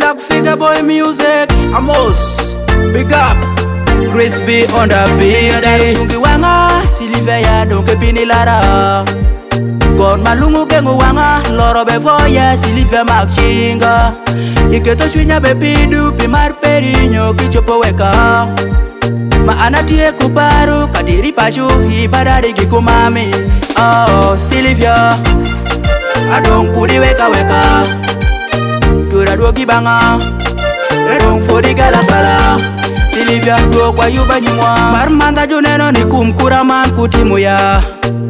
Black Figure Boy Music, Amos, big up, Chris B on the beat. Chungi wanga, Silivia donke bini lara. God malungu gengu wanga, loro bevoya, Silivia makchinga. Iketo chwinya bebidu, pimar perinyo, kichopo weka. Ma anatie kuparu, kadiri pachu, ibadari gikumami. Oh, Silivia, adong kudi weka weka. Tura duogi banga, redong fodi gala gala. Silivia do kwa yuba nyimwa. Marmanda juneno ni kumkura man kutimu ya.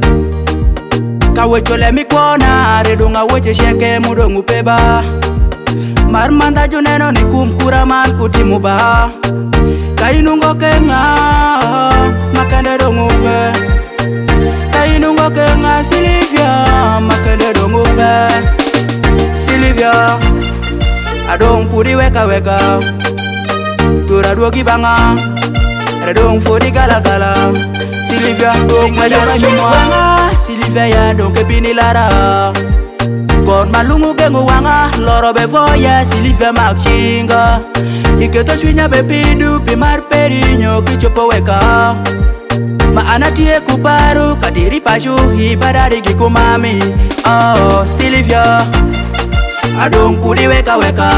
Kawechole mikona, redonga weche sheke mudongu peba. Marmanda juneno ni kumkura man kutimu ba. Kainungo kenga, makende dongu pe. Kainungo kenga Silivia, makende dongu pe. Silivia, adong kudi weka weka. Tura duogi banga, redong fodi gala gala. Silivia dong mayora nyumwa. Silivia ya donke bini lara. God malungu gengu wanga, loro bevoya, Silivia makchinga. Iketo chwinya bebidu, pimar perinyo, kichopo weka. Ma anatie kuparu, kadiri pachu, ibadari gikumami. Oh, Silivia, adong kudi weka weka.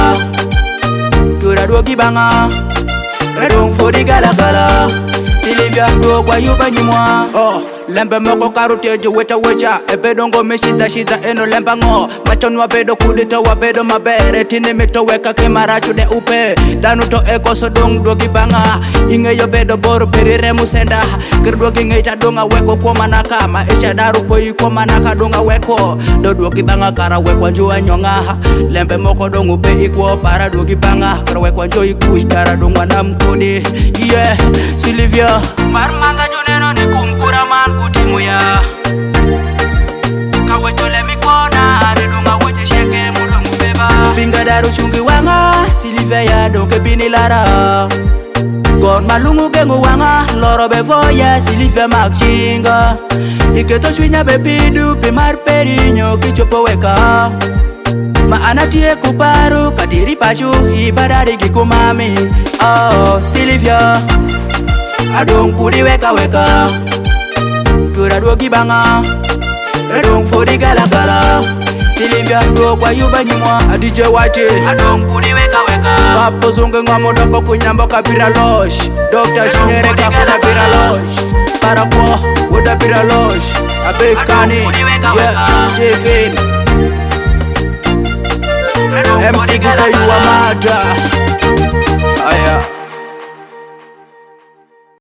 Tura duogi banga, redong fodi gala gala. Silivia do kwa yuba nyimwa. Oh, lembe moko karuti jo weta wecha. Ebedo ngo meshita shita eno lemba ngo. Machon wabedo kudita wabedo mabere. Tini mito weka kemarachu de upe. Danu to eko so dong dogi banga. Inge yo bedo boru perire musenda. Kerdogi ngeita donga weko kwa manaka. Maisha daru poi kwa manaka donga weko. Do dogi banga kara wekwa njua nyonga. Lembe moko dongu pe ikwo para dogi banga. Kara wekwa njo ikush kara dongwa na mkodi. Yeah, Silivia Marmanga juneno ni kumkura man kutimu ya. Kawechole mikona, redunga weche sheke mudongu beba. Binga daru chungi wanga, Silivia ya donke bini lara. God malungu gengu wanga, loro bevoya, Silivia makchinga. Iketo chwinya bebidu, pimar perinyo, kichopo weka. Ma anatie kuparu, kadiri pachu, ibadari gikumami. Oh, Silivia, adong kudi weka weka. Tura duogi banga, redong fodi gala gala. Silivia do kwa yuba nyimwa. Adije wate, adong kudi weka weka. Papo zunge ngamo doko kunyambo kabira losh. Dr. Shinyere kafuda bira losh. Parako, wuda bira losh. Abekani, yeah, Stephen MC Gusta you a mata.